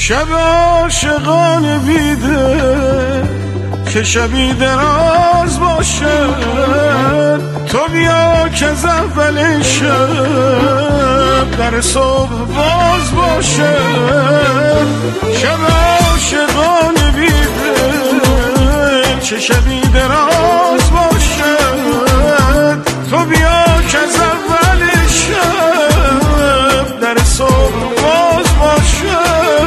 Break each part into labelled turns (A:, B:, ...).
A: شب عاشقان بیده که شبی دراز باشه، تو بیا که از اول شب در صبح باز باشه. شب عاشقان بیده که شبی دراز باشه، تو بیا که از اول شب در صبح باز باشه.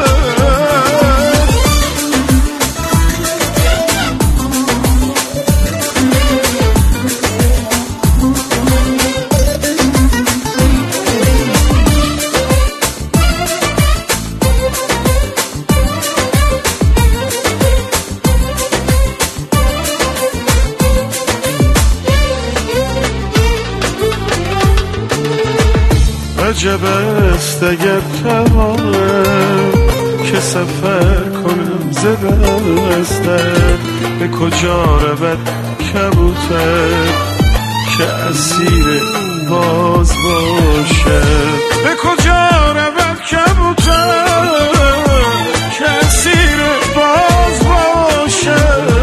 A: عجب است اگر توانم که سفر کنم ز دستت، به کجا رود کبوتر که اسیر باز باشد. به کجا رود کبوتر که اسیر باز باشد.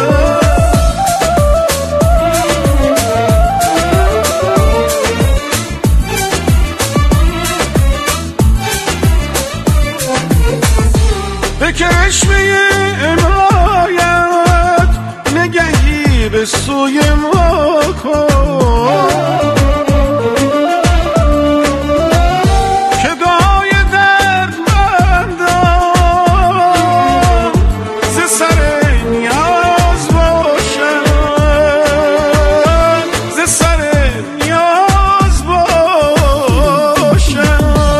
A: به کرشمه عنایت نگهی به سوی ما کن، که دعای دردمندان ز سر نیاز باشد، ز سر نیاز باشد.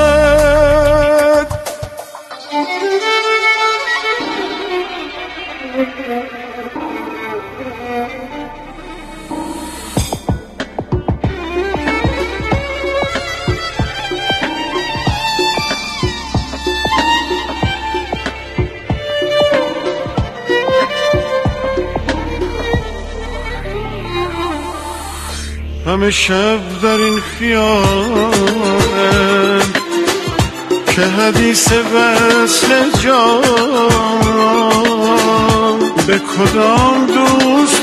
A: همه شب در این خیالم که حدیث وصل جان به کدام دوست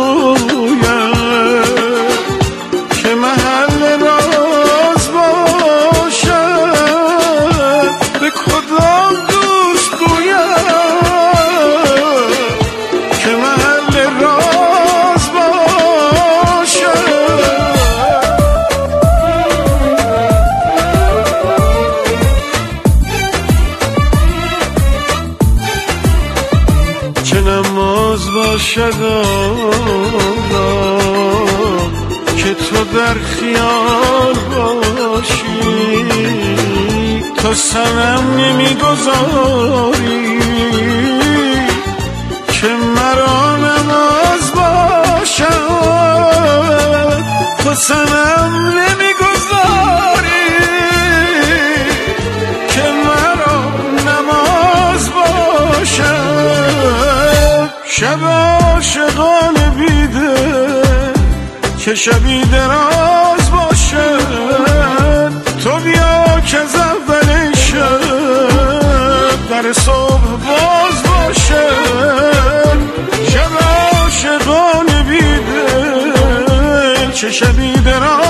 A: گویم که محل راز باشد. به کدام دوست گویم که محل راز باشد. چه نماز باشد که تو در خیال باشی، تو صنم نمیگذاری که مرا نماز باشد. تو صنم نمیگذاری که مرا نماز باشد. شب عاشقان بیده که شبی دراز باشد، تو بیا که از اول شب در صبح باز باشد. شب عاشقان بیده که شبی دراز